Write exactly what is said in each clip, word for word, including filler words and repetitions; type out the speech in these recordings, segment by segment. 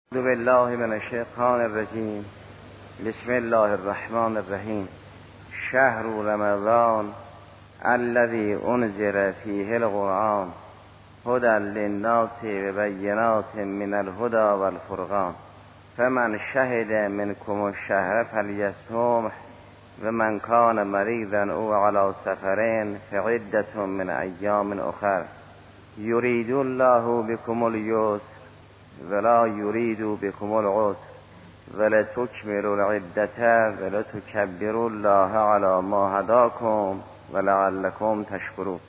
اعوذ بالله من الشیطان الرجیم. بسم الله الرحمن الرحیم. شهر رمضان الذي انزل فيه القرآن هدى للناس وبينات من الهدى والفرقان فمن شهد منكم الشهر فليصمه ومن كان مريضا او على سفر فعدة من ایام اخر يريد الله بكم اليسر ولا يريد بكم العسر ولتكملوا العدة ولتكبروا الله على ما هداكم ولعلكم تشکرون.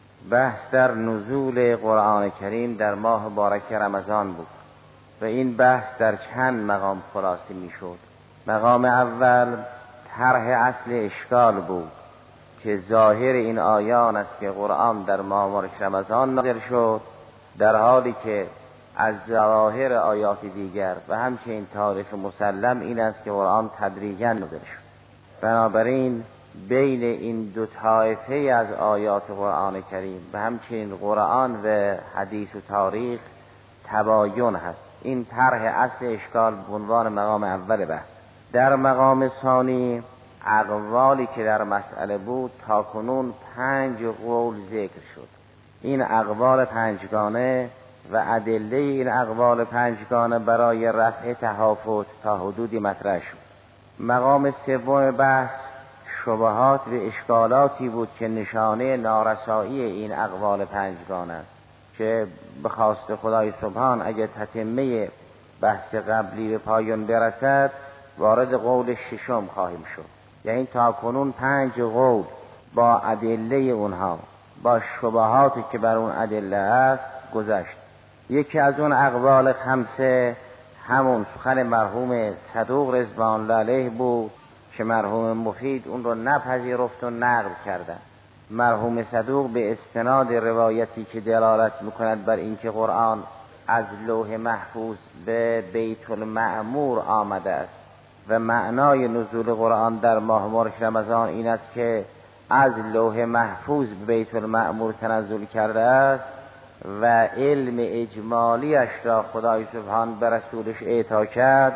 بحث در نزول قرآن کریم در ماه مبارک رمضان بود و این بحث در چند مقام خلاصه می شد. مقام اول طرح اصل اشکال بود که ظاهر این آیان است که قرآن در ماه مبارک رمضان نازل شد، در حالی که از ظواهر آیات دیگر و همچنین تاریخ مسلم این است که قرآن تدریجاً نازل شد. بنابراین بین این دو طایفه از آیات قرآن کریم و همچنین قرآن و حدیث و تاریخ تباین هست. این طرح اصل اشکال به عنوان مقام اول بحث. در مقام ثانی اقوالی که در مسئله بود تا کنون پنج قول ذکر شد. این اقوال پنجگانه و ادله این اقوال پنجگانه برای رفع تهافت تا حدودی مطرح شد. مقام سوم بحث شبهات و اشکالاتی بود که نشانه نارسایی این اقوال پنجگانه است که به خواست خدای سبحان اگر تتمه بحث قبلی به پایان برسد وارد قول ششم خواهیم شد. یعنی تا کنون پنج قول با ادله اونها با شبهاتی که بر اون ادله است گذشت. یکی از اون اقوال خمسه همون سخن مرحوم صدوق رضوان الله علیه بود که مرحوم مفید اون رو نپذیرفت و نقل کردن. مرحوم صدوق به استناد روایتی که دلالت میکند بر اینکه قرآن از لوح محفوظ به بیت المعمور آمده است و معنای نزول قرآن در ماه مبارک رمضان این است که از لوح محفوظ به بیت المعمور تنزل کرده است و علم اجمالیش را خدای سبحان به رسولش اعطا کرد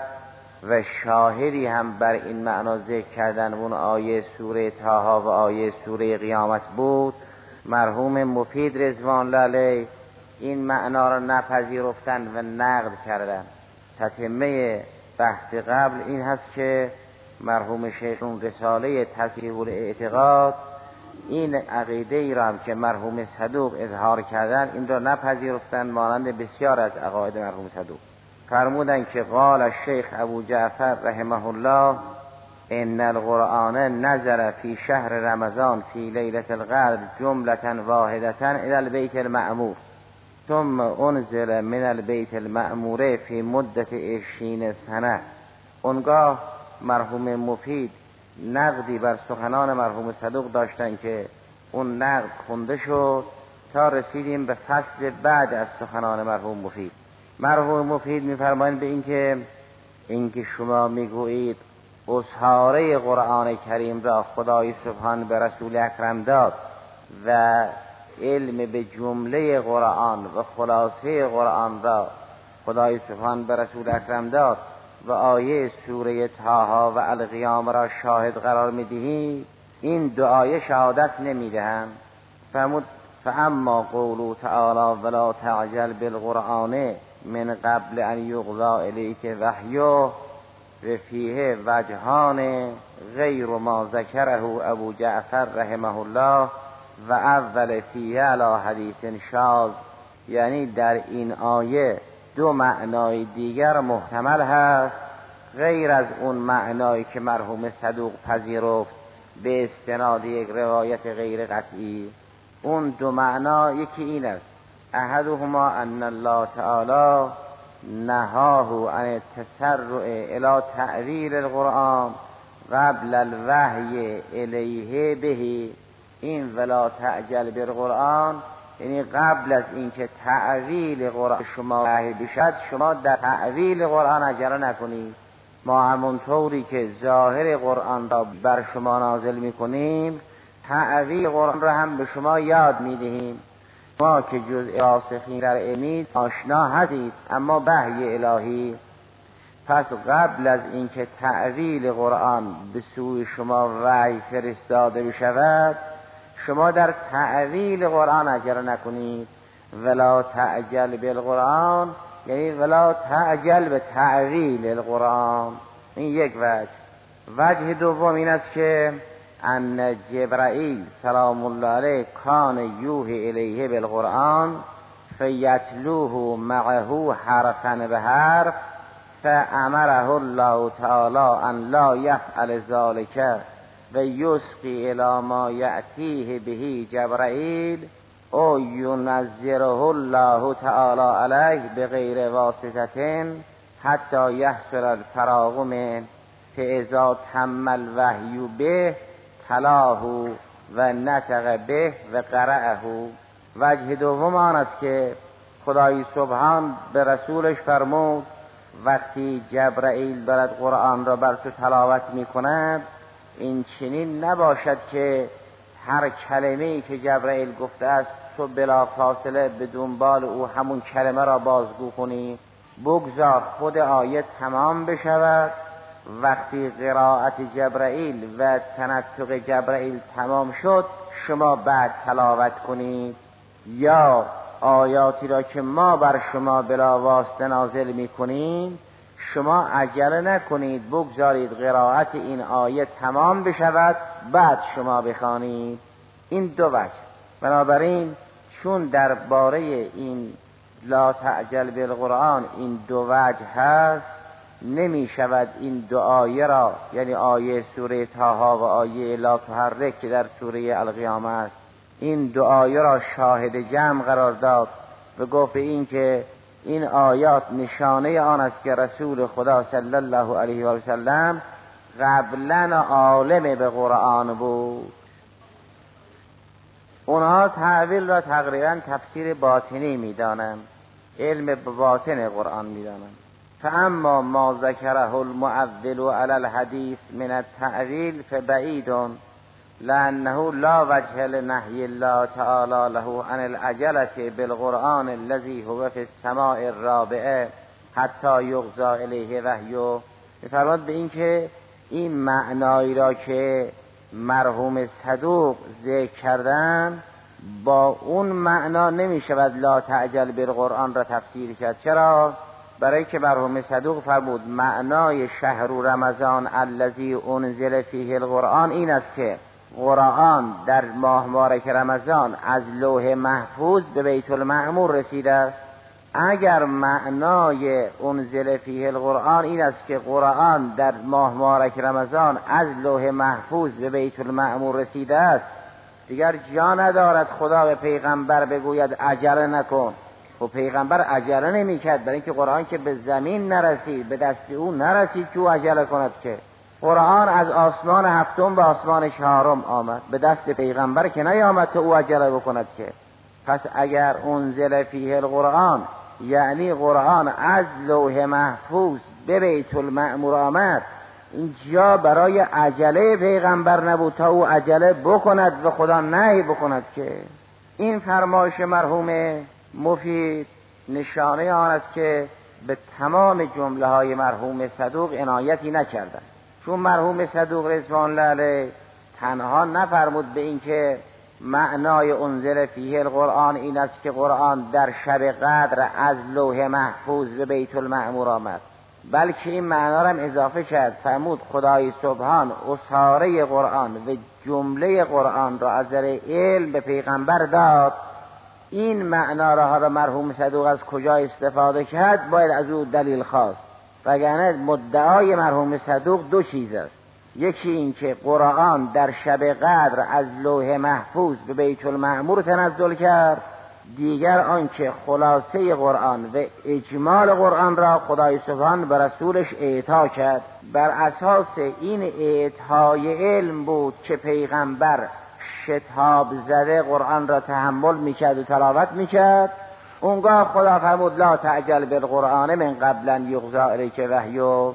و شاهدی هم بر این معنا ذکر کردن اون آیه سوره طه و آیه سوره قیامت بود. مرحوم مفید رضوان الله علیه این معنا را نپذیرفتن و نقد کردن. تتمه بحث قبل این هست که مرحوم شیخ اون رساله تصحیح الاعتقاد این عقیده ای را هم که مرحوم صدوق اظهار کردن این را نپذیرفتن، مانند بسیار از عقاید مرحوم صدوق. فرمودن که قال الشیخ ابو جعفر رحمه الله ان القرآن نزل فی شهر رمضان فی لیلة القدر جملة واحدة الى البیت المعمور ثم انزل من البیت المعمور فی مدت عشرین سنه. اونگاه مرحوم مفید نقدی بر سخنان مرحوم صدوق داشتن که اون نقد خونده شد تا رسیدیم به فصل بعد از سخنان مرحوم مفید. مرحوم مفید می‌فرمایند به اینکه اینکه شما میگویید اسحاره قرآن کریم را خدای سبحان به رسول اکرم داد و علم به جمله قرآن و خلاصه قرآن را خدای سبحان به رسول اکرم داد و آیه سوره طه و القیامه را شاهد قرار می‌دهید، این دو آیه شهادت نمی‌دهند. فرمود فاما قوله تعالی ولا تعجل بالقرآن من قبل ان یقضى الیک وحیه و فیه وجهان غیر ما ذکره ابو جعفر رحمه الله و اول فیه علی حدیث شاذ. یعنی در این آیه دو معنای دیگر محتمل هست غیر از اون معنایی که مرحوم صدوق پذیرفت به استناد یک روایت غیر قطعی. اون دو معنا یکی این است: احدهما ان الله تعالی نهاه عن التسرع الى تعویل القرآن قبل الوحی الیه به. این ولا تعجل بالقرآن یعنی قبل از اینکه تعویل قرآن شما وحی بشد شما در تعویل قرآن عجله نکنید. ما همونطوری که ظاهر قرآن را بر شما نازل میکنیم تعویل قرآن را هم به شما یاد میدهیم. ما که جزء راسخین در علم آشنا هستید، اما وحی الهی پس قبل از اینکه تعویل قرآن به سوی شما وحی فرستاده بشود، شما در تعویل قرآن عجله نکنید. ولا تعجل بالقرآن یعنی ولا تعجل به تعویل القرآن. این یک وجه. وجه دوم این است که ان جبرائیل سلام الله علیه کان یوحی الیه بالقرآن فیتلوه معه حرفا به حرف فامره الله تعالی ان لا یفعل ذلك و یسقی الی ما یأتیه به جبرائیل او ینزله الله تعالی علیه بغیر واسطة حتی یحصل الفراغ منه فاذا تم الوحی به تلاه و نطق به و قرأه. وجه دوم آن است که خدای سبحان به رسولش فرمود وقتی جبرائیل برد قرآن را بر تو تلاوت می کند، این چنین نباشد که هر کلمه‌ای که جبرائیل گفته است تو بلا فاصله به دنبال او همون کلمه را بازگو کنی. بگذار خود آیه تمام بشود، وقتی قرائت جبرائیل و تنطق جبرائیل تمام شد شما بعد تلاوت کنید، یا آیاتی را که ما بر شما بلا واسطه نازل می کنیم شما عجله نکنید، بگذارید قرائت این آیه تمام بشود بعد شما بخوانید. این دو وجه. بنابراین چون درباره این لا تعجل بالقرآن این دو وجه هست، نمی شود این دو آیه را، یعنی آیه سوره طه و آیه لا تحرک که در سوره القیامه است، این دو آیه را شاهد جمع قرار داد و گفت این که این آیات نشانه آن است که رسول خدا صلی الله علیه و سلم قبلا عالم به قرآن بود. اونها تعویل را تقریبا تفسیر باطنی میدانند، علم به باطن قرآن میدانند. فاما ما ذکره المؤول علی الحدیث من التعویل فبعید لانه لا وجه لنهی الله تعالی له عن العجلة بالقرآن الذي هو في السماء الرابعه حتی یغضی الیه وحیه. می‌فرماد به این که این معنایی را که مرحوم صدوق ذکر کردن با اون معنا نمی شود لا تعجل بالقرآن را تفسیر کرد. چرا؟ برای که مرحوم صدوق فرمود معنای شهر رمضان الذی انزل فیه القرآن این است که قرآن در ماه مبارک رمضان از لوح محفوظ به بیت المعمور رسیده است. اگر معنای انزل فیه القرآن این است که قرآن در ماه مبارک رمضان از لوح محفوظ به بیت المعمور رسیده است، دیگر جا ندارد خدا به پیغمبر بگوید عجله نکن. و پیغمبر عجله نمی کرد، برای اینکه قرآن که به زمین نرسید، به دست او نرسید که او عجله کند. که قرآن از آسمان هفتم به آسمان چهارم آمد، به دست پیغمبر که نیامد که او عجله بکند. که پس اگر انزل فیه القرآن یعنی قرآن از لوح محفوظ به بیت المعمور آمد، اینجا برای عجله پیغمبر نبود تا او عجله بکند و خدا نهی بکند. که این فرمایش مرحوم مفید نشانه آن است که به تمام جمله های مرحوم صدوق عنایتی نکردند. چون مرحوم صدوق رضوان الله علیه تنها نفرمود به این که معنای انزل فیه القرآن این است که قرآن در شب قدر از لوح محفوظ به بیت المعمور آمد، بلکه این معنا را هم اضافه کرد. فرمود خدای سبحان اساره قرآن و جمله قرآن را از نظر علم به پیغمبر داد. این معنا را مرحوم صدوق از کجا استفاده کرد؟ باید از او دلیل خواست، وگرنه مدعای مرحوم صدوق دو چیز است. یکی این که قرآن در شب قدر از لوح محفوظ به بیت المعمور تنزل کرد، دیگر آن که خلاصه قرآن و اجمال قرآن را خدای سبحان به رسولش اعطا کرد. بر اساس این اعطای علم بود که پیغمبر شتاب زده قرآن را تحمل میکرد و تلاوت میکرد. اونگاه خدا فرمود لا تعجل بالقرآن من قبل ان یغضی الیک وحیه.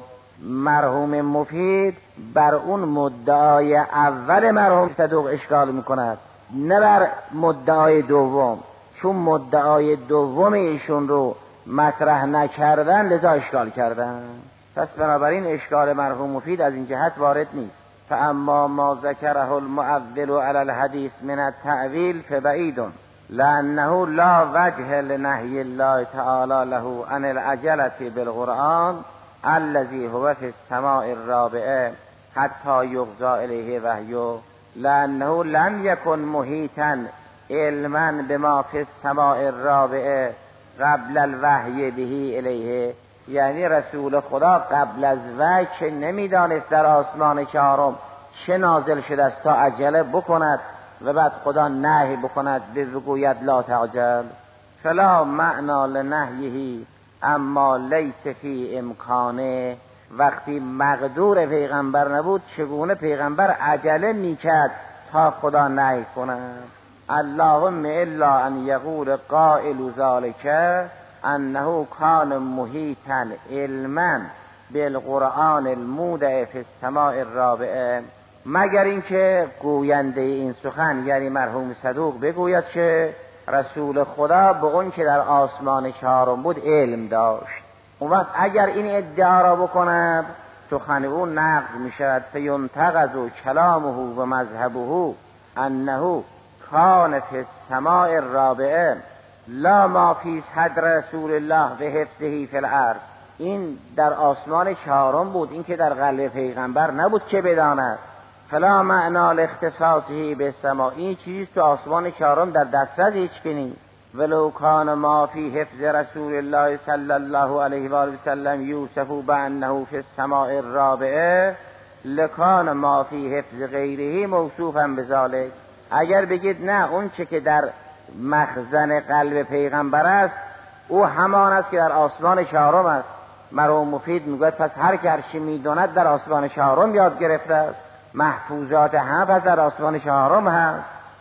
مرحوم مفید بر اون مدعای اول مرحوم صدوق اشکال میکند، نه بر مدعای دوم. چون مدعای دوم ایشون رو مطرح نکردن لذا اشکال کردن. پس بنابراین اشکال مرحوم مفید از این جهت وارد نیست. فاما ما ذکره المؤول علی الحدیث من التأویل فبعید لأنه لا وجه لنهی الله تعالی له عن العجلة بالقرآن الذي هو في السماء الرابعه حتی یغضى الیه وحیه لأنه لم یکن محیطا علما بما في السماء الرابعه قبل الوحی به الیه. یعنی رسول خدا قبل از وحی که نمیدانست در آسمان چهارم چه نازل شده است تا عجله بکند و بعد خدا نهی بکند بگوید لا تعجل. فلا معنا لنهیه اما لیس فی امکانه. وقتی مقدور پیغمبر نبود چگونه پیغمبر عجله میکرد تا خدا نهی کند؟ اللهم الا ان یقول قائل ذلک انه کان محیطا علما بالقرآن المودع فی السماء الرابعه، مگر اینکه گوینده این سخن یعنی مرحوم صدوق بگوید که رسول خدا به اون که در آسمان چهارم بود علم داشت. اون وقت اگر این ادعا را بکند سخن او نقض می شود. فینتقض کلامه و مذهبه انه کان فی السماء الرابعه لا ما فی صدر رسول الله به حفظه فی الارض. این در آسمان چهارم بود، این که در قلب پیغمبر نبود که بداند. فلا معنا لاختصاصه به السماء. این چیز تو آسمان چهارم در دسترس هیچ کی نیست. ولو کان ما فی حفظ رسول الله صلی الله علیه و آله و سلم یوصف بانه فی السماء الرابعه لکان ما فی حفظ غیره موصوفا بذلک. اگر بگید نه اون چه که در مخزن قلب پیغمبر است او همان است که در آسمان چهارم است. مرحوم مفید میگوید پس هر که هر چی میداند در آسمان چهارم یاد گرفته است، محفوظات هم پس در آسمان چهارم هست.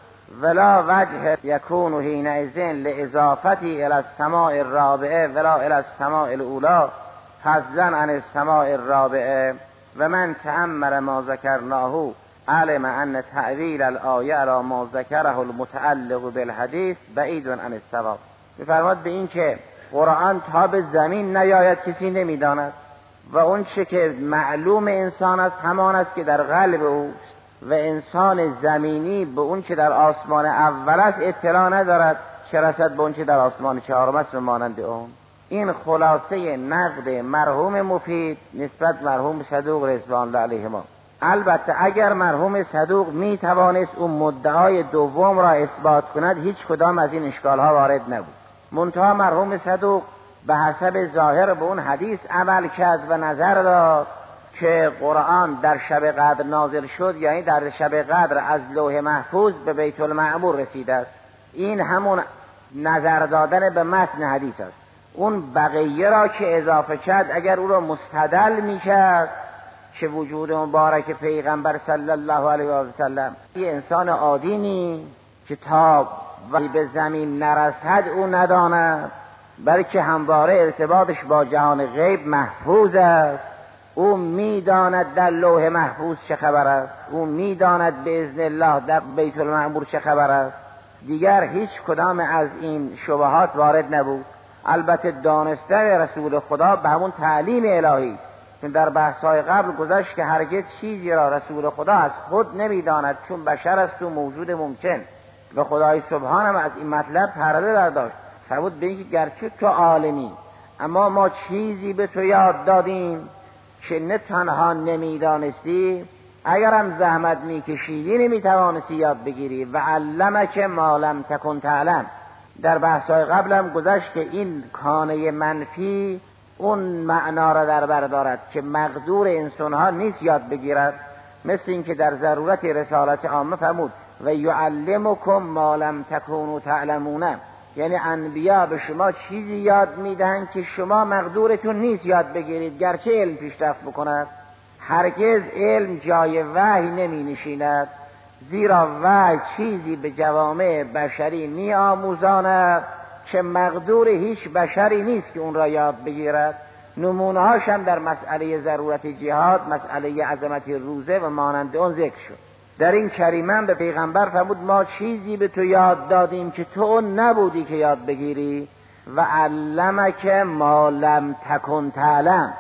ولا وجه یکون حینئذ لاضافتی الی السماء الرابعه ولا الی السماء الاولی فضلا عن السماء الرابعه و من تأمل ما ذکرناه علم ان تأویل الآیه علی ما ذکره المتعلق بالحدیث بعید عن الصواب. می‌فرماد به این که قرآن تا به زمین نیاید کسی نمیداند و اون چه که معلوم انسان است همان است که در قلب اوست و انسان زمینی به اون که در آسمان اول است اطلاع ندارد، چه رسد به اون که در آسمان چهارم است و مانند اون. این خلاصه نقد مرحوم مفید نسبت مرحوم صدوق رضوان الله علیهما. البته اگر مرحوم صدوق می توانست اون مدعای دوم را اثبات کند هیچ کدام از این اشکالها وارد نبود. منتها مرحوم صدوق به حسب ظاهر به اون حدیث عمل کرد و نظر داد که قرآن در شب قدر نازل شد، یعنی در شب قدر از لوح محفوظ به بیت المعمور رسیده است. این همون نظر دادن به متن حدیث است. اون بقیه را که اضافه کرد اگر او را مستدل میکرد که وجود مبارک پیغمبر صلی الله علیه و سلم یه انسان عادی نیست که تا ولی به زمین نرسد او نداند، بلکه همواره ارتباطش با جهان غیب محفوظ است. او میداند در لوح محفوظ چه خبر است، او میداند به اذن الله در بیت المعمور چه خبر است. دیگر هیچ کدام از این شبهات وارد نبود. البته دانستن رسول خدا به همون تعلیم الهی است. در بحث‌های قبل گذشت که هرگز چیزی را رسول خدا از خود نمیداند چون بشر است و موجود ممکن و خدای سبحان هم از این مطلب پرده برداشت. فرمود به اینکه گرچه تو عالمی اما ما چیزی به تو یاد دادیم که نه تنها نمیدانستی، اگرم زحمت میکشیدی نمیتوانستی یاد بگیری. و علمک ما لم تکن تعلم. در بحث‌های قبلم گذشت که این کانه منفی اون معنا را در بر دارد که مقدور انسانها نیست یاد بگیرد، مثل این که در ضرورت رسالت عامه فرمود و یعلمکم ما لم تکونوا تعلمون. یعنی انبیا به شما چیزی یاد میدهند که شما مقدورتون نیست یاد بگیرید گرچه علم پیشرفت بکند. هرگز علم جای وحی نمی نشیند، زیرا وحی چیزی به جوامع بشری می آموزاند که مقدور هیچ بشری نیست که اون را یاد بگیرد. نمونه هاش هم در مسئله ضرورت جهاد، مسئله عظمت روزه و مانند اون ذکر شد. در این کریمه به پیغمبر فرمود ما چیزی به تو یاد دادیم که تو اون نبودی که یاد بگیری. و علمک ما لم تکن تعلم.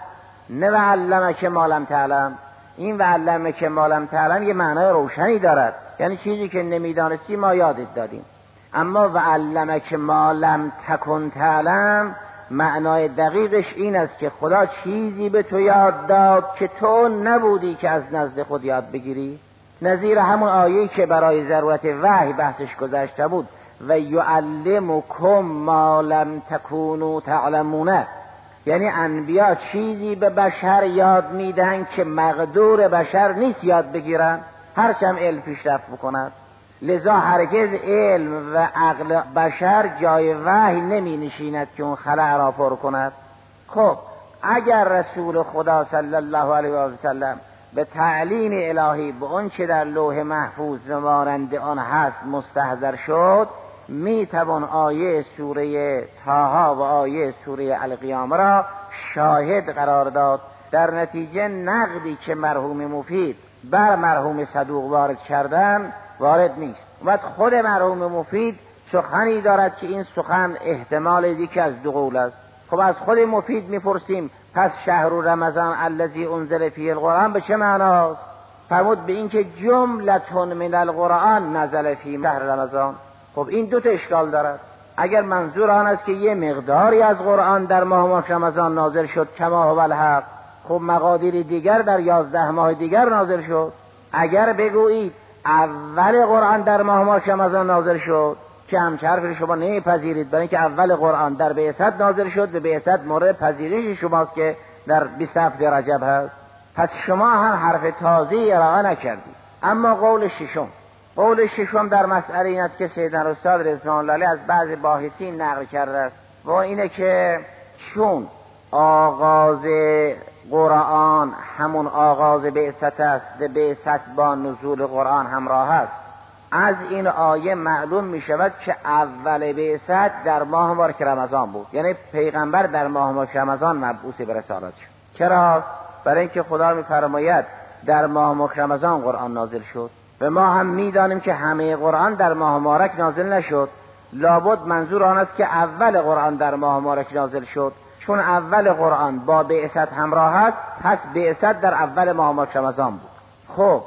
نه وعلمک ما لم تعلم. این وعلمک ما لم تعلم یه معنای روشنی دارد، یعنی چیزی که نمیدانستی ما یادت دادیم. اما وعلمک ما لم تکن تعلم معنای دقیقش این است که خدا چیزی به تو یاد داد که تو نبودی که از نزد خود یاد بگیری. نظیر همون آیه‌ای که برای ضرورت وحی بحثش گذشته بود، و یعلمکم ما لم تکونوا تعلمون، یعنی انبیا چیزی به بشر یاد میدن که مقدور بشر نیست یاد بگیرن، هرچند علم پیشرفت بکند. لذا هرگز علم و عقل بشر جای وحی نمی نشیند که اون خلأ را پر کند. خب اگر رسول خدا صلی الله علیه و سلم به تعلیم الهی به اون چه در لوح محفوظ و مانند آن هست مستحضر شد، می توان آیه سوره طه و آیه سوره القیامه را شاهد قرار داد. در نتیجه نقدی که مرحوم مفید بر مرحوم صدوق وارد کردن وارد نیست. و خود مرحوم مفید سخنی دارد که این سخن احتمال یکی از دو قول است. خب از خود مفید میپرسیم پس شهر رمضان الذی انزل فیه القرآن به چه معناست؟ فرمود به این که جملتون من القرآن نزل فی شهر رمضان. خب این دو تا اشکال دارد. اگر منظور آن است که یه مقداری از قرآن در ماه رمضان نازل شد کما هو الحق، خب مقادیر دیگر در یازده ماه دیگر نازل شد. اگر بگویید اول قرآن در ماه رمضان نازل شد، که همچه حرف شما نمیپذیرید، برای اینکه اول قرآن در بعثت نازل شد و بعثت مورد پذیرش شماست که در بیست و هفت رجب هست، پس شما هم حرف تازه‌ای ارائه نکردید. اما قول ششم قول ششم در مسئله این است که سیدنا استاد رضوان الله علیه از بعض باحثین نقل کرده است، و اینه که چون آغاز قرآن همون آغاز بعثت است و بعثت با نزول قرآن همراه است، از این آیه معلوم می شود که اول بعثت در ماه مبارک رمضان بود، یعنی پیغمبر در ماه مبارک رمضان مبعوث به رسالت شد. چرا؟ برای اینکه خدا می فرماید در ماه مبارک رمضان قرآن نازل شد و ما هم می دانیم که همه قرآن در ماه مبارک نازل نشد. لابد منظور آن است که اول قرآن در ماه مبارک نازل شد. چون اول قرآن با بعثت همراه است، پس بعثت در اول ماه مبارک رمضان بود. خب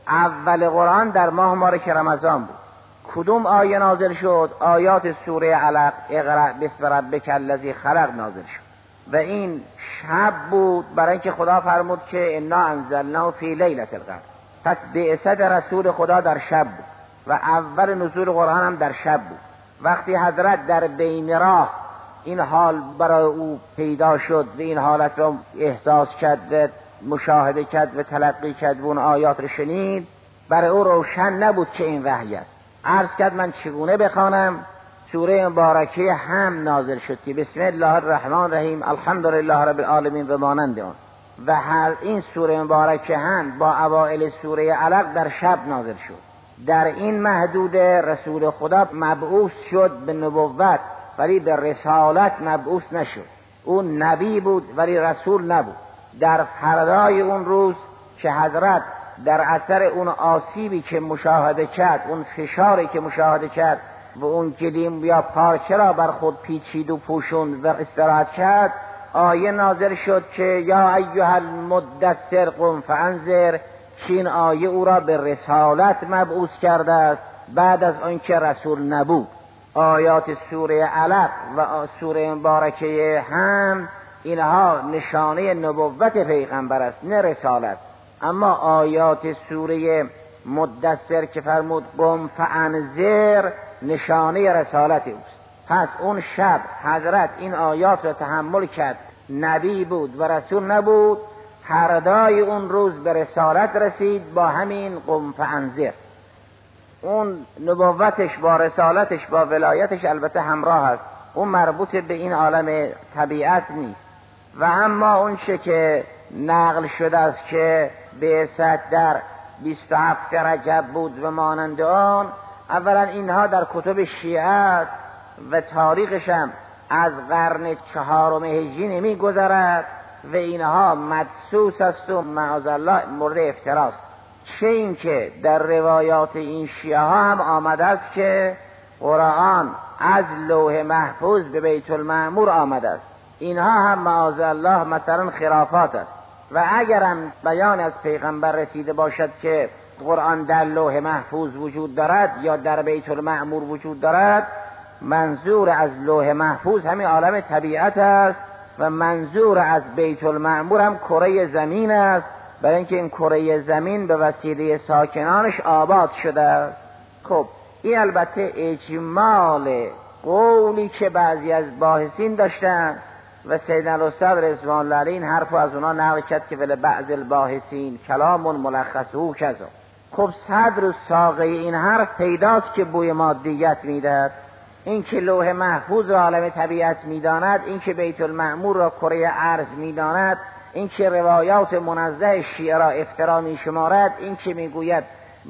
اول قرآن در ماه مبارک رمضان بود. کدوم آیه نازل شد؟ آیات سوره علق، اقرأ باسم ربک الذی خلق نازل شد و این شب بود، برای اینکه خدا فرمود که انا انزلناه فی لیلة القدر. پس بعثت رسول خدا در شب بود و اول نزول قرآن هم در شب بود. وقتی حضرت در بین راه این حال برای او پیدا شد و این حالت را احساس کرد و مشاهده کرد و تلقی کرد و اون آیات را شنید، برای او روشن نبود که این وحی است. عرض کرد من چگونه بخوانم؟ سوره مبارکه هم نازل شد که بسم الله الرحمن الرحیم الحمدلله رب العالمین و مانند آن، و هر این سوره مبارکه هم با اوائل سوره علق در شب نازل شد. در این محدود رسول خدا مبعوث شد به نبوت ولی به رسالت مبعوث نشد. اون نبی بود ولی رسول نبود. در فردای اون روز که حضرت در اثر اون آسیبی که مشاهده کرد، اون فشاری که مشاهده کرد و اون گلیم یا پارچه را بر خود پیچید و پوشوند و استراحت کرد، آیه نازل شد که یا ایها المدثر قم فانذر، که این آیه او را به رسالت مبعوث کرده است بعد از آنکه رسول نبود. آیات سوره علق و سوره مبارکه هم اینها نشانه نبوت پیغمبر است نه رسالت. اما آیات سوره مدثر که فرمود قم فانذر نشانه رسالت اوست. پس اون شب حضرت این آیات را تحمل کرد، نبی بود و رسول نبود. فردای اون روز به رسالت رسید با همین قم فانذر. اون نبوتش با رسالتش با ولایتش البته همراه است، اون مربوط به این عالم طبیعت نیست. و اما اون چه که نقل شده است که بعثت در بیست و هفت رجب بود و مانند آن، اولا اینها در کتب شیعه است و تاریخش هم از قرن چهارم هجری نمی گذرد و اینها مدسوس است و معاذالله مورد افتراست. چه این که در روایات این شیعه ها هم آمده است که قرآن از لوح محفوظ به بیت المعمور آمده است اینها هم معاذالله مثلا خرافات است. و اگرم بیان از پیغمبر رسیده باشد که قرآن در لوح محفوظ وجود دارد یا در بیت المعمور وجود دارد، منظور از لوح محفوظ همین عالم طبیعت است و منظور از بیت المعمور هم کره زمین است، برای اینکه این کره زمین به وسیله ساکنانش آباد شده است. خب این البته اجمال قولی که بعضی از باحثین داشتن و سیدنا الاستاذ رضوان الله علیه این حرف از اونا نقل کرد که ولی بعض الباحثین کلام ملخصه کذا. خب صدر و ساقه این حرف پیداست که بوی مادیت میدهد. این که لوح محفوظ را عالم طبیعت میداند، این که بیت المعمور را کره ارض میداند، این که روایات منزه شیعه را افترا میشمارد، این که میگوید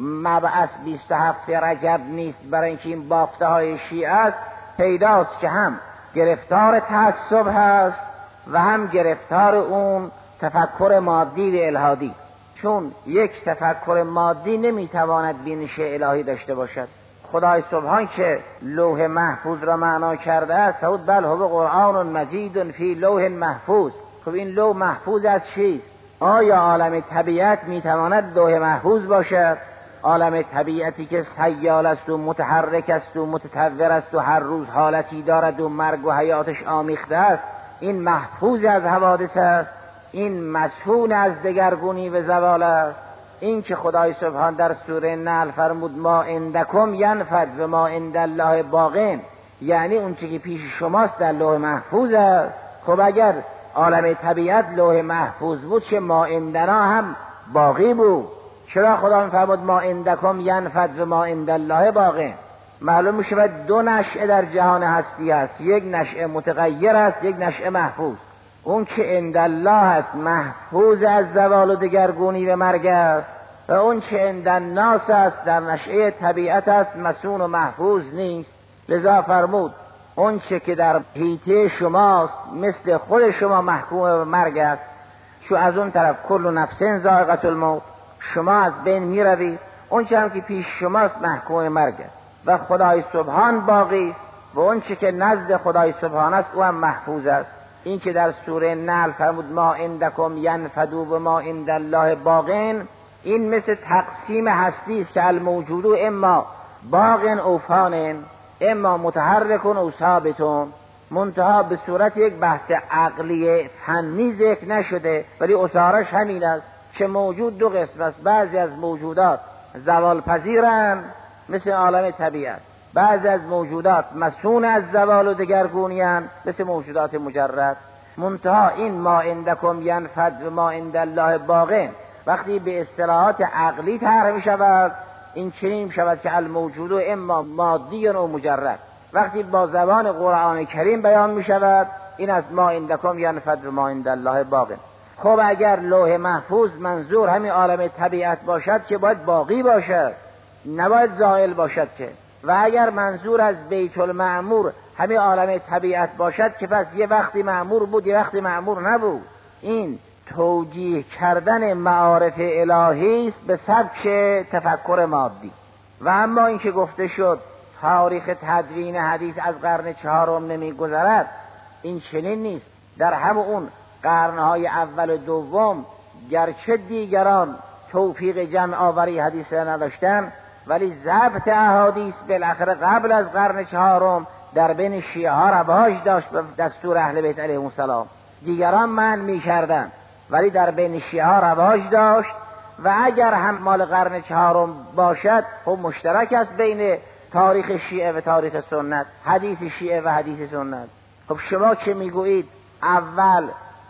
مبعث بیست و هفت رجب نیست برای اینکه این بافته های شیعه است، پیداست که هم گرفتار تعصب هست و هم گرفتار اون تفکر مادی و الهادی. چون یک تفکر مادی نمیتواند بینش الهی داشته باشد. خدای سبحان که لوح محفوظ را معنا کرده است، فرمود بل هو قرآن مجید فی لوح محفوظ. خب این لوح محفوظ از چیست؟ آیا عالم طبیعت میتواند لوح محفوظ باشد؟ عالم طبیعتی که سیال است و متحرک است و متطور است و هر روز حالتی دارد و مرگ و حیاتش آمیخته است، این محفوظ از حوادث است؟ این مسحون از دگرگونی و زوال است؟ این که خدای سبحان در سوره نحل فرمود ما عندکم ینفد و ما عند الله باقین، یعنی اون چیزی که پیش شماست در لوح محفوظ است. خب اگر عالم طبیعت لوح محفوظ بود که ما عندنا هم باقی بود، چرا خدا میفرمود ما عندکم ینفد و ما عند الله باقین؟ معلوم میشه دو نشأه در جهان هستی است، یک نشأه متغیر است، یک نشأه محفوظ. اون که عند الله است محفوظ از زوال و دگرگونی و مرگ است، و اون که عند الناس است در نشأه طبیعت است مسون و محفوظ نیست. لذا فرمود اون چه که در حیطه شماست مثل خود شما محکوم به مرگ است. شو از اون طرف کل نفس ذائقة الموت، شما از بین می روید، اون چه هم که پیش شماست محکوم مرگ است. و خدای سبحان باقی است و اون چه که نزد خدای سبحان است او هم محفوظ است. این که در سوره نحل فرمود ما عندکم ینفد و ما عند الله باقین، این مثل تقسیم هستی است که الموجود اما باقین او فان، اما متحرک او ثابت. منتها به صورت یک بحث عقلی فنی ذکر نشده، ولی اصارش همین است که موجود دو قسم است. بعضی از موجودات زوال پذیرند مثل عالم طبیعت، بعضی از موجودات مسون از زوال و دگرگونی اند مثل موجودات مجرد. منتها این ما عندکم ینفد و ما عند الله باقین وقتی به اصطلاحات عقلی طرح می شود، این چنین می شود که الموجود اما مادی و مجرد. وقتی با زبان قرآن کریم بیان می شود، این از ما عندکم ینفد و ما عند الله باقین. خب اگر لوح محفوظ منظور همین عالم طبیعت باشد که باید باقی باشد، نباید زائل باشد که. و اگر منظور از بیت المعمور همین عالم طبیعت باشد که پس یه وقتی معمور بود یه وقتی معمور نبود. این توجیه کردن معارف الهی است به سبک تفکر مادی. و اما این که گفته شد تاریخ تدوین حدیث از قرن چهارم نمی گذرد، این چنین نیست. در همون قرنهای اول و دوم گرچه دیگران توفیق جمع آوری حدیث نداشتن، ولی ضبط احادیث بالاخره قبل از قرن چهارم در بین شیعه ها رواج داشت به دستور اهل بیت علیهم السلام. دیگران منع می کردن ولی در بین شیعه ها رواج داشت. و اگر هم مال قرن چهارم باشد خب مشترک است بین تاریخ شیعه و تاریخ سنت، حدیث شیعه و حدیث سنت. خب شما که میگویید اول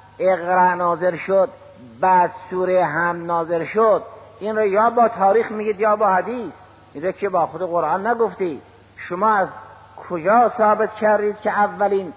اقرا نازل شد بعد سوره هم نازل شد، این رو یا با تاریخ میگید یا با حدیث، این رو که با خود قرآن نگفتید. شما از کجا ثابت کردید که اولین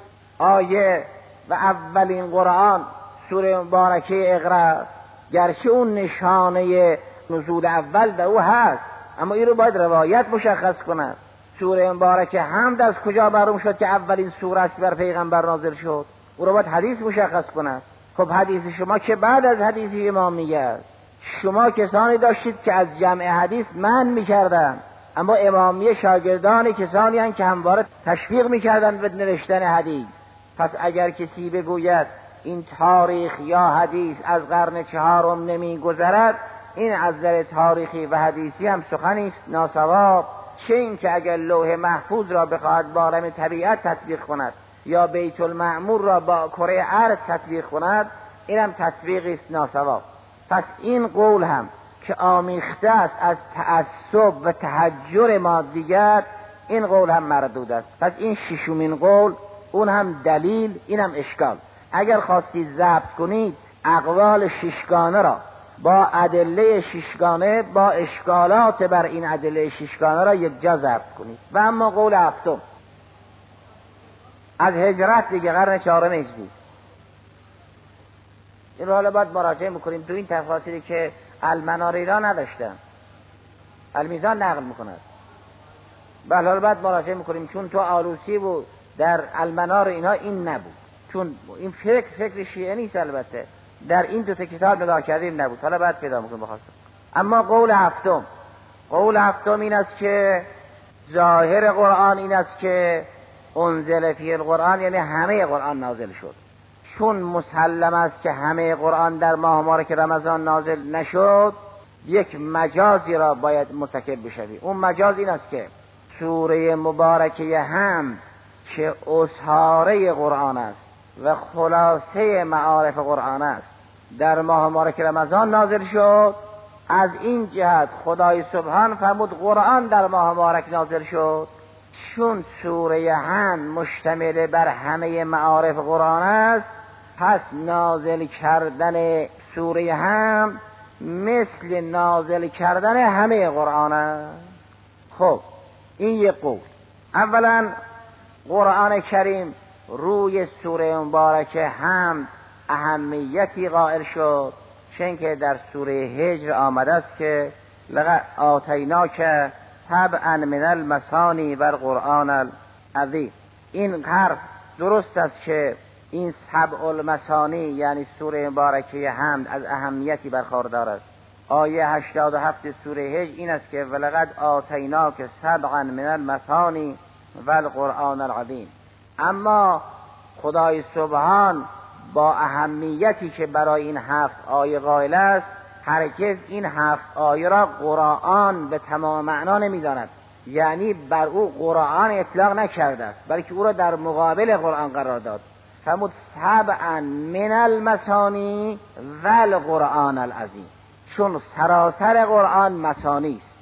آیه و اولین قرآن سوره مبارکه اقرا؟ گرچه اون نشانه نزول اول در او هست، اما این رو باید روایت مشخص کند. سوره مبارکه حمد از کجا معلوم شد که اولین سوره است بر پیغمبر نازل شد؟ او رو باید حدیث مشخص کند. خب حدیث شما که بعد از حدیث امام میگه. شما کسانی داشتید که از جمع حدیث منع میکردن، اما امامیه شاگردان کسانی هستند که همواره تشویق میکردن به نوشتن حدیث. پس اگر کسی بگوید این تاریخ یا حدیث از قرن چهارم نمی گذرد، این از نظر تاریخی و حدیثی هم سخنی است ناصواب. چه این که اگر لوح محفوظ را بخواهد با عالم طبیعت تطبیق کند یا بیت المعمور را با کره ارض تطبیق کند، این هم تطبیقی است ناصواب. پس این قول هم که آمیخته است از تعصب و تحجر مادیت، این قول هم مردود است. پس این ششمین قول، اون هم دلیل، این هم اشکال. اگر خواستید ضبط کنید اقوال ششگانه را با ادله ششگانه با اشکالات بر این ادله ششگانه را یک جا ضبط کنید. و اما قول هفتم از هجرت دیگه، قرن چهارم هجری، این رو حالا باید مراجعه میکنیم. تو این تفاصیلی که المناری را نداشتن، المیزان نقل میکند، بله حالا باید مراجعه میکنیم، چون تو آلوسی و در المنار اینا این نبود، چون این فکر فکر شیعه نیست، البته در این دو تا کتاب نگاه کردیم نبود، حالا باید پیدا میکنیم بخواستم. اما قول هفتم، قول هفتم این است که ظاهر قرآن این است که انزل فی القرآن، یعنی همه قرآن نازل شد. چون مسلم است که همه قرآن در ماه مبارک رمضان نازل نشد، یک مجازی را باید مرتکب بشوی. اون مجاز این است که سوره مبارکه هم که اسحاره قرآن است و خلاصه معارف قرآن است، در ماه مبارک رمضان نازل شد. از این جهت خدای سبحان فرمود قرآن در ماه مبارک نازل شد. چون سوره هم مشتمل بر همه معارف قرآن است، پس نازل کردن سوره هم مثل نازل کردن همه قرآن است. خب این یک قول. اولا قرآن کریم روی سوره مبارکه هم اهمیتی قائل شد، چون که در سوره هجر آمده است که لقد آتیناک سبعا من المثانی و القرآن العظیم. این حرف درست است که این سبع المثانی یعنی سوره مبارکه حمد از اهمیتی برخوردار است. آیه هشتاد و هفت سوره هجر این است که ولقد آتیناک سبعا من المثانی و القرآن العظیم. اما خدای سبحان با اهمیتی که برای این هفت آیه قائل است، هرگز این هفت آیه را قرآن به تمام معنا نمی‌داند، یعنی بر او قرآن اطلاق نکرده است، بلکه او را در مقابل قرآن قرار داد. فرمود سبعا من المثانی و القرآن العظیم، چون سراسر قرآن مثانی است.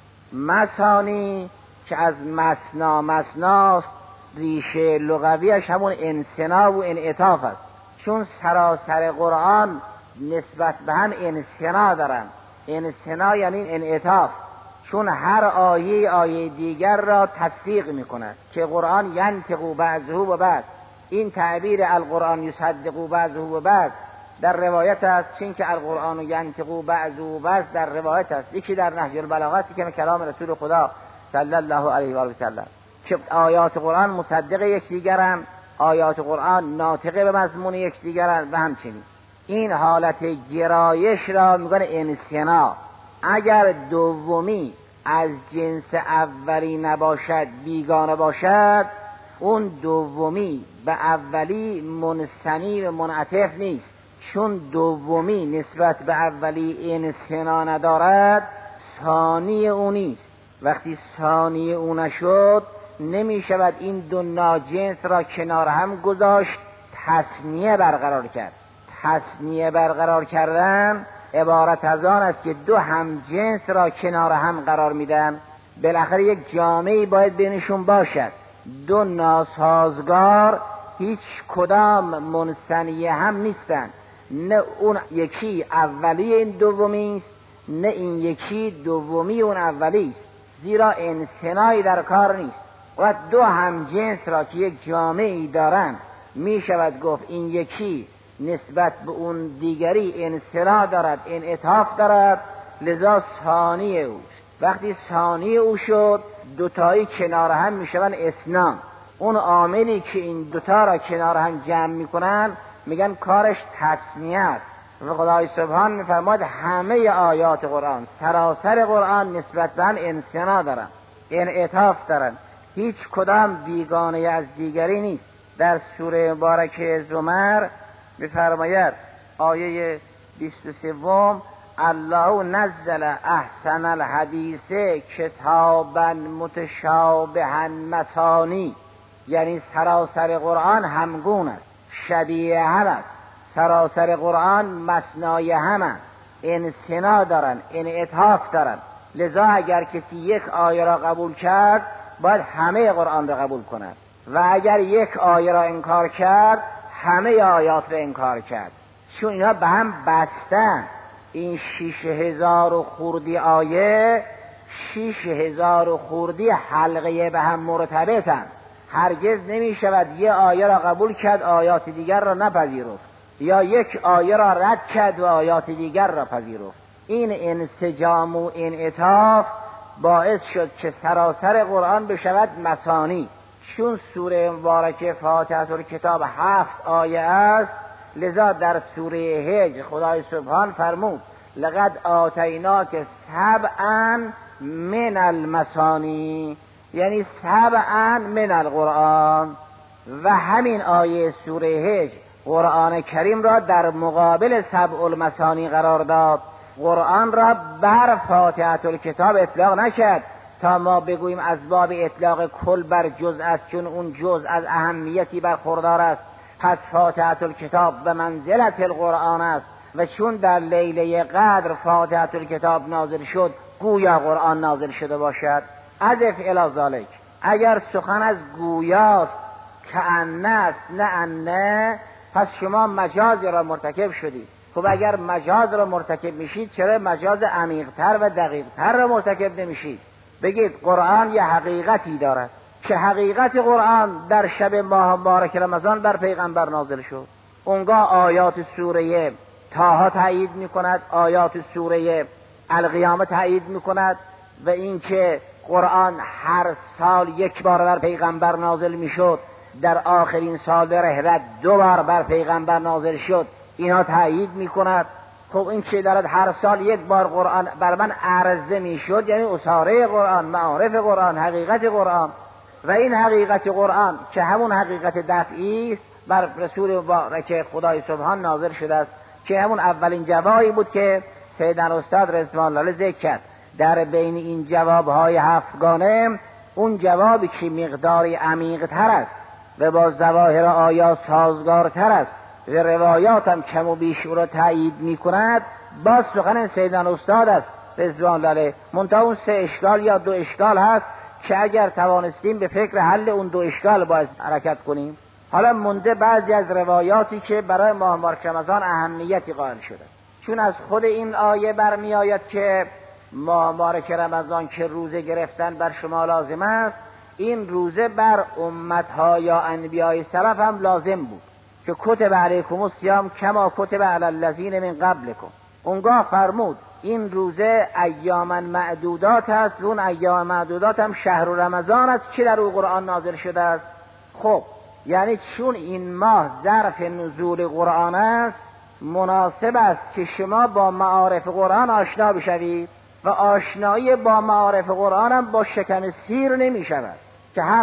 مثانی که از مثنا مثناست، ریشه لغویش همون انثنا و انعطاف است. چون سراسر قرآن نسبت به هم انثنا دارن، انثنا یعنی انعطاف، چون هر آیه آیه دیگر را تصدیق میکند که قرآن ینطق بعضه و بعض. این تعبیر القرآن یصدق بعضه و بعض در روایت است، چون که القرآن ینطق بعضه و بعض در روایت است. یکی در نهج البلاغه که کلام رسول خدا صلی الله علیه و آله و سلم که آیات قرآن مصدق یکدیگرند، آیات قرآن ناطق به مضمون یکدیگرند و همچنین. این حالت گرایش را میگن انثنا. اگر دومی از جنس اولی نباشد، بیگانه باشد، اون دومی به اولی منثنی و منعطف نیست. چون دومی نسبت به اولی انثنا ندارد، ثانی او نیست. وقتی ثانی او نشد، نمی شود این دو ناجنس را کنار هم گذاشت، تثنیه برقرار کرد. تثنیه برقرار کردن عبارت از آن است که دو هم جنس را کنار هم قرار میدن. بالاخره یک جامعی باید بینشون باشد. دو ناسازگار هیچ کدام منثنی هم نیستن، نه اون یکی اولی این دومی است، نه این یکی دومی اون اولی است، زیرا انثنایی در کار نیست. و دو هم جنس را که یک جامعی دارن، می شود گفت این یکی نسبت به اون دیگری انثنا دارد، انعطاف دارد، لذا ثانی اوست. وقتی ثانی او شد، دوتایی کنار هم می شوند اثنان. اون عاملی که این دوتا را کنار هم جمع می کنن میگن کارش تثنیه است. و خدای سبحان می فرماید همه آیات قرآن، سراسر قرآن نسبت به هم انثنا دارن، انعطاف دارن، هیچ کدام بیگانه از دیگری نیست. در سوره مبارکه زمر می‌فرماید آیه بیست و سه الله نزل احسن الحدیث کتابا متشابها مثانی، یعنی سراسر قرآن همگون است، شبیه هم است، سراسر قرآن مثنای هم است، انسنا دارن، انعطاف دارن. لذا اگر کسی یک آیه را قبول کرد باید همه قرآن را قبول کند و اگر یک آیه را انکار کرد همه آیات را انکار کرد، چون اینا به هم بستن. این شیش هزار و خوردی آیه شیش هزار و خوردی حلقه به هم مرتبطن. هرگز نمی شود یه آیه را قبول کرد آیات دیگر را نپذیرفت، یا یک آیه را رد کرد و آیات دیگر را پذیرفت. این انسجام و انعطاف باعث شد که سراسر قرآن بشود مثانی. چون سوره مبارکه فاتحه الکتاب هفت آیه است، لذا در سوره هجر خدای سبحان فرمود لقد آتیناک سبعا من المثانی، یعنی سبعا من القرآن. و همین آیه سوره هجر قرآن کریم را در مقابل سبع المثانی قرار داد. قرآن را بر فاتحه الکتاب اطلاق نکرد تا ما بگوییم از باب اطلاق کل بر جزء است، چون اون جزء از اهمیتی برخوردار است، پس فاتحه الکتاب به منزلت القرآن است. و چون در لیله قدر فاتحه الکتاب نازل شد گویا قرآن نازل شده باشد. اضف الی ذلک، اگر سخن از گویاست کأنه است نه انه، پس شما مجاز را مرتکب شدید. خب اگر مجاز را مرتکب میشید چرا مجاز عمیق‌تر و دقیق‌تر را مرتکب نمیشید؟ بگید قرآن یه حقیقتی دارد که حقیقت قرآن در شب ماه مبارک رمضان بر پیغمبر نازل شد. اونگاه آیات سوره طه تایید میکند، آیات سوره القیامه تایید میکند، و اینکه قرآن هر سال یک بار بر پیغمبر نازل میشد، در آخرین سال رحلت دو بار بر پیغمبر نازل شد، اینا تایید میکند. خب این که دارد هر سال یک بار قرآن بر من عرضه میشد، یعنی اصاره قرآن، معارف قرآن، حقیقت قرآن. و این حقیقت قرآن که همون حقیقت دفعی است بر رسول مبارک خدای سبحان نازل شده است، که همون اولین جوابی بود که سیدنا استاد رضوان الله ذکر کرد. در بین این جوابهای هفتگانه اون جوابی که مقداری عمیق تر است و با ظواهر آیات سازگارتر است و روایات هم کم و بیش او را تایید می کند، باز سخن سیدنا استاد است رضوان الله علیه. منتها اون سه اشکال یا دو اشکال هست که اگر توانستیم به فکر حل اون دو اشکال باید حرکت کنیم. حالا مونده بعضی از روایاتی که برای ماه مبارک رمضان اهمیتی قائل شده، چون از خود این آیه برمی آید که ماه مبارک رمضان که روزه گرفتن بر شما لازم است، این روزه بر امتها یا انبیای سلف هم لازم بود که کتب علیکم الصیام کما کتب علی الذین من قبلکم. اونگاه فرمود این روزه ایاما معدودات است و اون ایام معدودات هم شهر رمضان است که در او قرآن نازل شده است. خب یعنی چون این ماه ظرف نزول قرآن است، مناسب است که شما با معارف قرآن آشنا بشوید و آشنایی با معارف قرآن هم با شکم سیر نمی شود که هم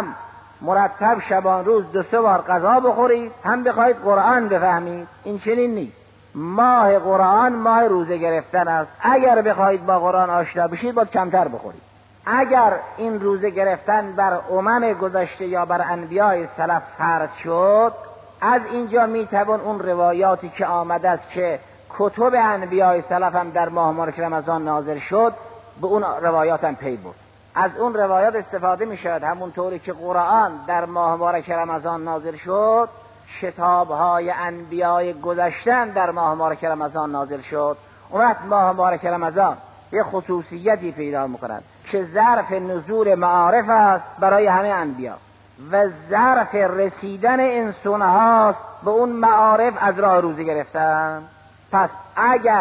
مرتب شبان روز دو سه بار غذا بخورید هم بخواید قرآن بفهمید. این چنین نیست. ماه قرآن ماه روزه گرفتن است. اگر بخواید با قرآن آشنا بشید باید کمتر بخورید. اگر این روزه گرفتن بر امم گذشته یا بر انبیای سلف فرض شد، از اینجا میتوان اون روایاتی که آمده است که کتب انبیای سلف هم در ماه مبارک رمضان نازل شد به اون روایات هم پی برد. از اون روایات استفاده می شود. همونطوری که قرآن در ماه مبارک رمضان نازل شد، شتاب‌های انبیای گذشتن در ماه مبارک رمضان نازل شد. اون وقت ماه مبارک رمضان یه خصوصیتی پیدا می‌کند که ظرف نزول معارف است برای همه انبیا و ظرف رسیدن انسان هاست به اون معارف از راه روزه گرفتن. پس اگر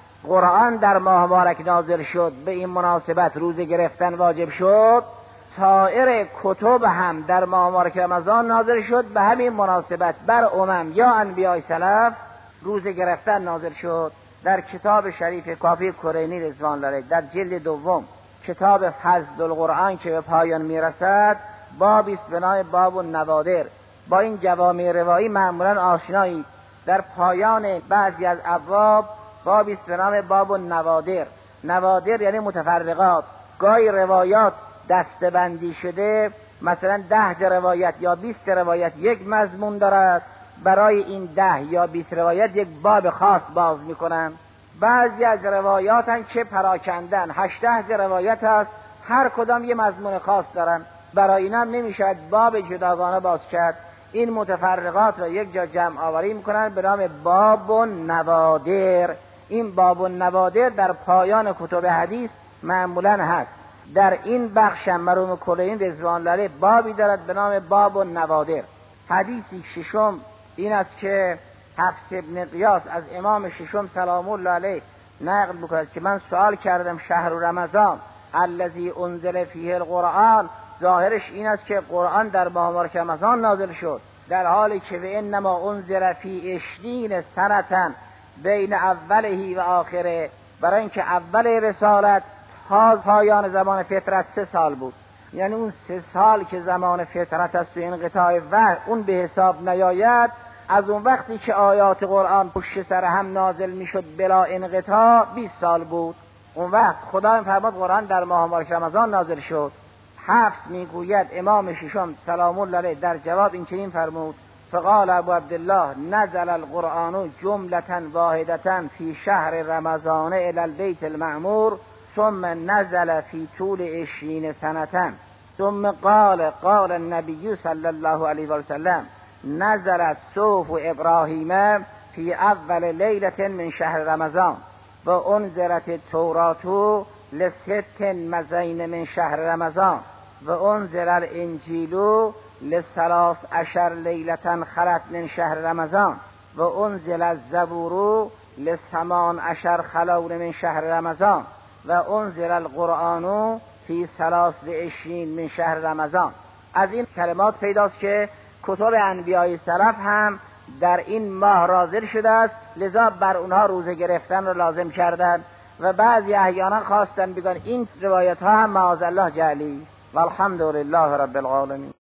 قرآن در ماه مبارک نازل شد به این مناسبت روزه گرفتن واجب شد، سایر کتب هم در ماه مبارک رمضان نازل شد به همین مناسبت بر امم یا انبیای سلف روزه گرفتن نازل شد. در کتاب شریف کافی کرینی رضوان الله علیه در جلد دوم کتاب فضل القرآن که به پایان میرسد، بابی است به نام باب النوادر با این جوامع روایی معمولا آشنایید. در پایان بعضی از ابواب بابی است به نام باب النوادر. نوادر یعنی متفرقات. گاهی روایات دسته‌بندی شده، مثلا ده روایت یا بیست روایت یک مضمون دارد، برای این ده یا بیست روایت یک باب خاص باز میکنن. بعضی از روایات هم که پراکندن، هشده روایت هست، هر کدام یه مضمون خاص دارن، برای این هم نمیشد باب جداگانه باز کرد. این متفرقات را یک جا جمع آوری میکنن به نام باب النوادر. این باب النوادر در پایان کتب حدیث معمولا هست. در این بخش مرحوم کلینی رضوان الله علیه بابی دارد به نام باب النوادر. حدیثی ششم این است که حفص ابن قیاس از امام ششم سلام الله علیه نقل می‌کند که من سوال کردم شهر رمضان الذی انزل فیه القرآن، ظاهرش این است که قرآن در ماه مبارک رمضان نازل شد، در حالی که و انما انزل فی عشرین سنة بین اوله و آخره، برای اینکه اول رسالت تا پایان زمان فطرت سه سال بود، یعنی اون سه سال که زمان فطرت است و انقطاع وحی اون به حساب نیاید. از اون وقتی که آیات قرآن پشت سر هم نازل میشد بلا انقطاع بیست سال بود. اون وقت خدا فرمود قرآن در ماه مبارک رمضان نازل شد. حفص میگوید امام ششم سلام الله علیه در جواب این چنین فرمود فقال ابو عبدالله نزل القرآن جملة واحدة فی شهر رمضان الی البیت المعمور ثم نزل فی طول عشرین سنة ثم قال قال النبی صلی الله علیه و سلم نزلت صحف ابراهیم فی اول لیلة من شهر رمضان و انزلت التوراة لست مزین من شهر رمضان و انزل الانجیل لثلاث عشر لیلة خلت من شهر رمضان و انزل الزبور لثمان عشر خلون من شهر رمضان و انزل القرآن فی ثلاث و عشرین من شهر رمضان. از این کلمات پیداست که کتب انبیای سلف هم در این ماه نازل شده است، لذا بر اونها روزه گرفتن را لازم کردند و بعضی احیانا خواستن بگن این روایت ها هم معاذ الله جعلی. والحمد لله رب العالمین.